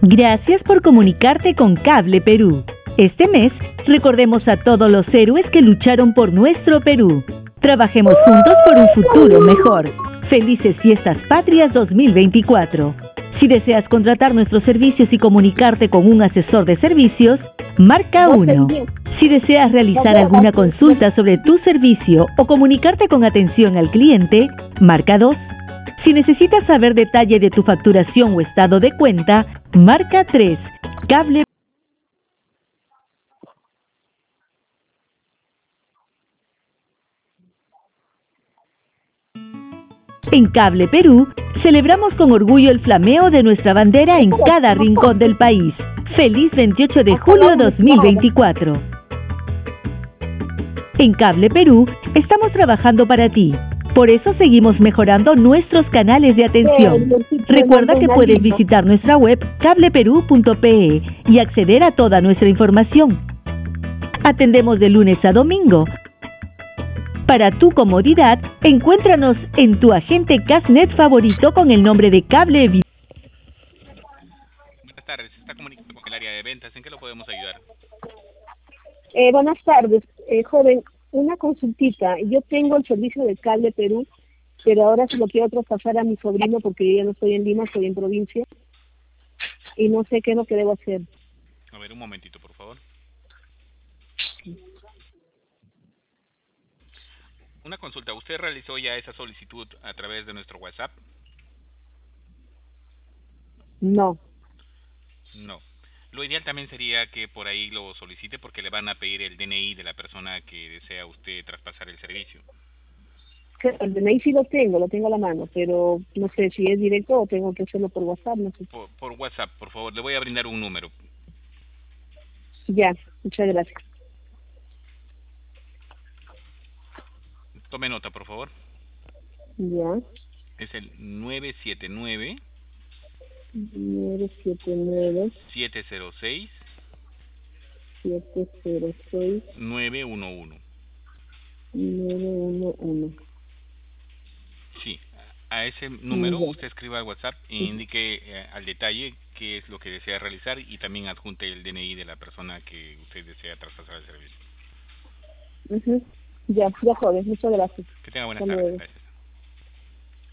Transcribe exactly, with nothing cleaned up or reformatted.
Gracias por comunicarte con Cable Perú. Este mes, recordemos a todos los héroes que lucharon por nuestro Perú. Trabajemos juntos por un futuro mejor. Felices Fiestas Patrias dos mil veinticuatro. Si deseas contratar nuestros servicios y comunicarte con un asesor de servicios, marca uno. Si deseas realizar alguna consulta sobre tu servicio o comunicarte con atención al cliente, marca dos. Si necesitas saber detalle de tu facturación o estado de cuenta, marca tres. Cable En Cable Perú, celebramos con orgullo el flameo de nuestra bandera en cada rincón del país. ¡Feliz veintiocho de julio dos mil veinticuatro! En Cable Perú, estamos trabajando para ti. Por eso seguimos mejorando nuestros canales de atención. Recuerda que puedes visitar nuestra web cable perú punto pe y acceder a toda nuestra información. Atendemos de lunes a domingo. Para tu comodidad, encuéntranos en tu agente Casnet favorito con el nombre de Cable Vida. Buenas tardes, se está comunicando con el área de ventas. ¿En qué lo podemos ayudar? Eh, buenas tardes, eh, joven. Una consultita. Yo tengo el servicio de Cable Perú, pero ahora se lo quiero traspasar a mi sobrino porque yo ya no estoy en Lima, estoy en provincia. Y no sé qué es lo que debo hacer. A ver, un momentito, por favor. Una consulta. ¿Usted realizó ya esa solicitud a través de nuestro WhatsApp? No. No. Lo ideal también sería que por ahí lo solicite porque le van a pedir el D N I de la persona que desea usted traspasar el servicio. El D N I sí lo tengo, lo tengo a la mano, pero no sé si es directo o tengo que hacerlo por WhatsApp, no sé. Por, por WhatsApp, por favor. Le voy a brindar un número. Ya, muchas gracias. Tome nota, por favor. Ya. Es el nueve siete nueve, nueve siete nueve, siete cero seis, siete cero seis, nueve uno uno. nueve uno uno. Sí, a ese número Ya. usted escriba al WhatsApp e indique eh, al detalle qué es lo que desea realizar y también adjunte el D N I de la persona que usted desea traspasar el servicio. Uh-huh. Ya, ya joven, muchas gracias. Que tenga buenas Hasta tardes. luego. Gracias.